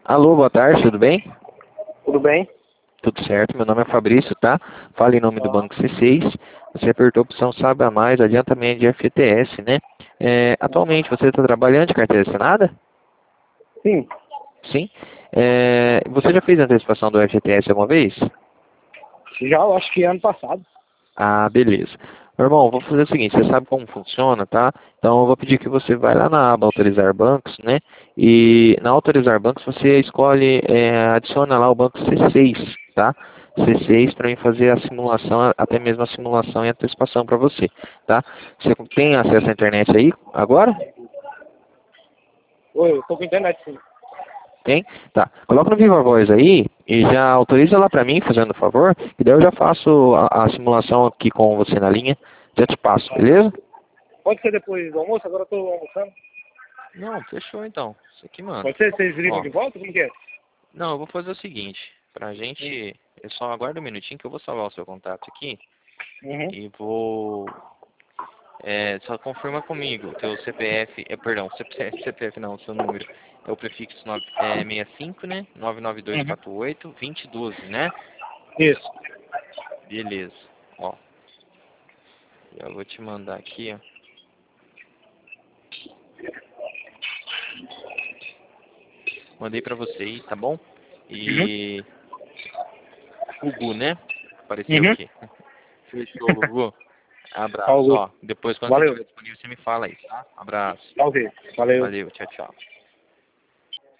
Alô, boa tarde, tudo bem? Tudo bem? Tudo certo, meu nome é Fabrício, tá? Fala em nome do Banco C6. Você apertou a opção Saiba Mais, adiantamento de FGTS, né? Atualmente você está trabalhando de carteira assinada? Sim. Sim. Você já fez a antecipação do FGTS alguma vez? Já, eu acho que ano passado. Ah, beleza. Meu irmão, vou fazer o seguinte, você sabe como funciona, tá? Então eu vou pedir que você vai lá na aba Autorizar Bancos, né? E na Autorizar Bancos você escolhe, adiciona lá o banco C6, tá? C6 para mim fazer a simulação, até mesmo a simulação e antecipação para você, tá? Você tem acesso à internet aí agora? Oi, eu tô com internet, sim. Tem? Tá. Coloca no Viva Voz aí e já autoriza lá pra mim, fazendo favor, e daí eu já faço a simulação aqui com você na linha, já te passo, beleza? Pode ser depois do almoço? Agora eu tô almoçando. Não, fechou então. Isso aqui, mano. Pode ser? Vocês ligam Ó, de volta? Como que é? não, eu vou fazer o seguinte, pra gente, eu só aguardo um minutinho que eu vou salvar o seu contato aqui Uhum. e vou, só confirma comigo, teu CPF, perdão, CPF não, seu número, é o prefixo 65, né, Uhum. 99248-2012, né? Isso. Beleza, ó, eu vou te mandar aqui, ó. Mandei pra você aí, tá bom? Uhum. E Gugu, né? Apareceu Uhum. aqui. Fechou, Gugu. Abraço, Algo. ó. Depois, quando você Valeu. estiver disponível, você me fala aí, tá? Abraço. Tá ok. Valeu. Valeu, tchau, tchau.